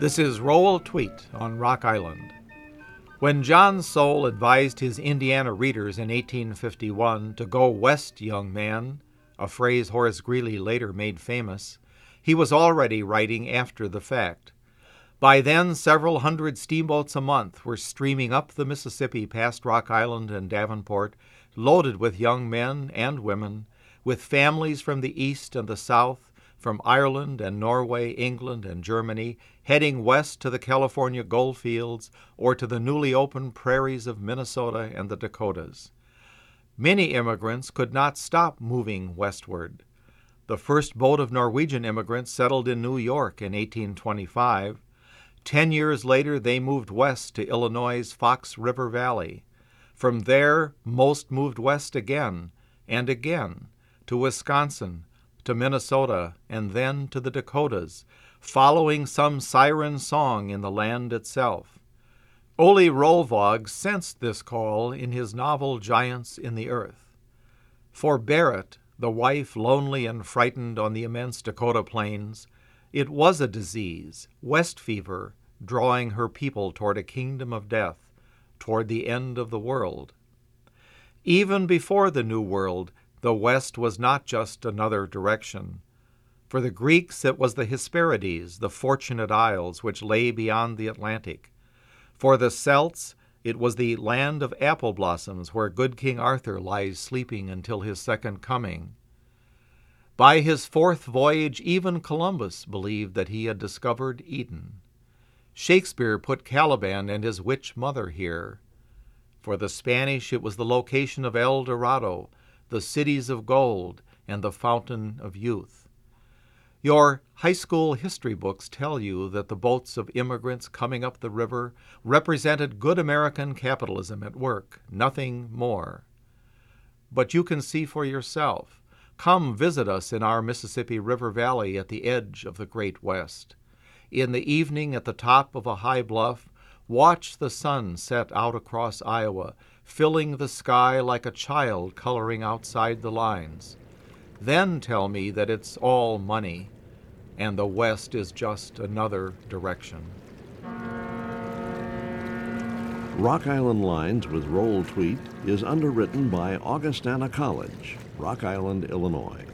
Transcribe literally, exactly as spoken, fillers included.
This is Roll Tweet on Rock Island. When John Soule advised his Indiana readers in eighteen fifty-one to go west, young man, a phrase Horace Greeley later made famous, he was already writing after the fact. By then, several hundred steamboats a month were streaming up the Mississippi past Rock Island and Davenport, loaded with young men and women, with families from the east and the south, from Ireland and Norway, England and Germany, heading west to the California gold fields or to the newly opened prairies of Minnesota and the Dakotas. Many immigrants could not stop moving westward. The first boat of Norwegian immigrants settled in New York in eighteen twenty-five. Ten years later, they moved west to Illinois' Fox River Valley. From there, most moved west again and again to Wisconsin, to Minnesota, and then to the Dakotas, following some siren song in the land itself. Ole Rolvåg sensed this call in his novel Giants in the Earth. For Berit, the wife lonely and frightened on the immense Dakota plains, it was a disease, West fever, drawing her people toward a kingdom of death, toward the end of the world. Even before the New World, the West was not just another direction. For the Greeks, it was the Hesperides, the Fortunate Isles, which lay beyond the Atlantic. For the Celts, it was the land of apple blossoms, where good King Arthur lies sleeping until his second coming. By his fourth voyage, even Columbus believed that he had discovered Eden. Shakespeare put Caliban and his witch mother here. For the Spanish, it was the location of El Dorado, the cities of gold, and the fountain of youth. Your high school history books tell you that the boats of immigrants coming up the river represented good American capitalism at work, nothing more. But you can see for yourself. Come visit us in our Mississippi River Valley at the edge of the Great West. In the evening, at the top of a high bluff, watch the sun set out across Iowa, filling the sky like a child coloring outside the lines. Then tell me that it's all money, and the West is just another direction. Rock Island Lines with Roll Tweet is underwritten by Augustana College, Rock Island, Illinois.